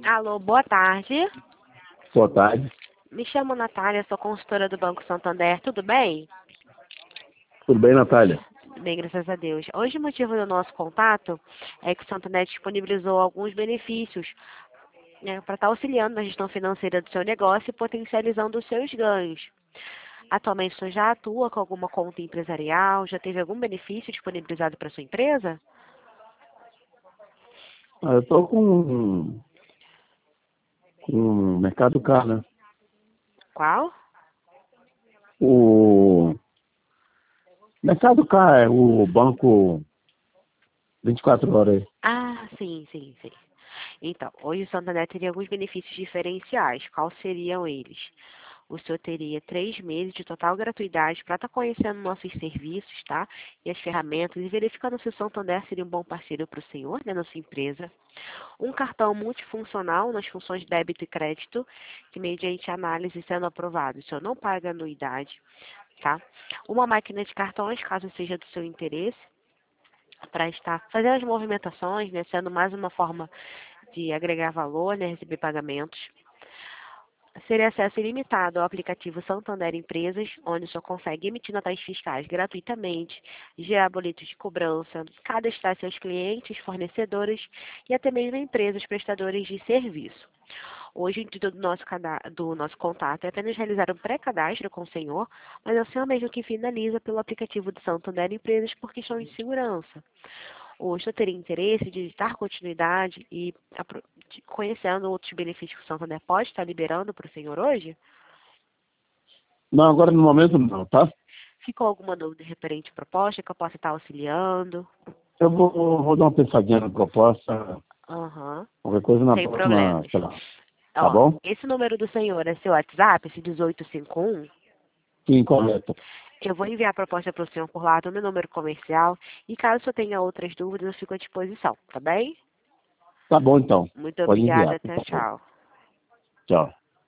Alô, boa tarde. Boa tarde. Me chamo Natália, sou consultora do Banco Santander. Tudo bem? Tudo bem, Natália? Bem, graças a Deus. Hoje o motivo do nosso contato é que o Santander disponibilizou alguns benefícios, né, para estar auxiliando na gestão financeira do seu negócio e potencializando os seus ganhos. Atualmente, você já atua com alguma conta empresarial? Já teve algum benefício disponibilizado para sua empresa? Eu estou com o Mercado Car, né? Qual? O Mercado Car é o banco 24 horas aí. Ah, sim, sim, sim. Então, hoje o Santander teria alguns benefícios diferenciais. Quais seriam eles? O senhor teria 3 meses de total gratuidade para estar conhecendo nossos serviços, tá? E as ferramentas e verificando se o Santander seria um bom parceiro para o senhor, né, na sua empresa. Um cartão multifuncional nas funções de débito e crédito, que mediante análise sendo aprovado, o senhor não paga anuidade, tá? Uma máquina de cartões, caso seja do seu interesse, para estar fazendo as movimentações, né, sendo mais uma forma de agregar valor, né, receber pagamentos. Seria acesso ilimitado ao aplicativo Santander Empresas, onde o senhor consegue emitir notas fiscais gratuitamente, gerar boletos de cobrança, cadastrar seus clientes, fornecedores e até mesmo empresas prestadoras de serviço. Hoje, o intuito do nosso contato é apenas realizar um pré-cadastro com o senhor, mas é o senhor mesmo que finaliza pelo aplicativo do Santander Empresas por questão de segurança. O senhor teria interesse de dar continuidade e conhecendo outros benefícios que o Santander pode estar liberando para o senhor hoje? Não, agora no momento não, tá? Ficou alguma dúvida referente à proposta que eu possa estar auxiliando? Eu vou dar uma pensadinha na proposta, Aham, qualquer coisa na sem próxima, problemas. sei lá. Tá Ó, bom? esse número do senhor é seu WhatsApp, esse 1851? Sim, correto. Eu vou enviar a proposta para o senhor por lá do meu número comercial e caso o senhor tenha outras dúvidas, eu fico à disposição, tá bem? Tá bom, então. Muito Pode obrigada, enviar, por até favor. tchau. Tchau.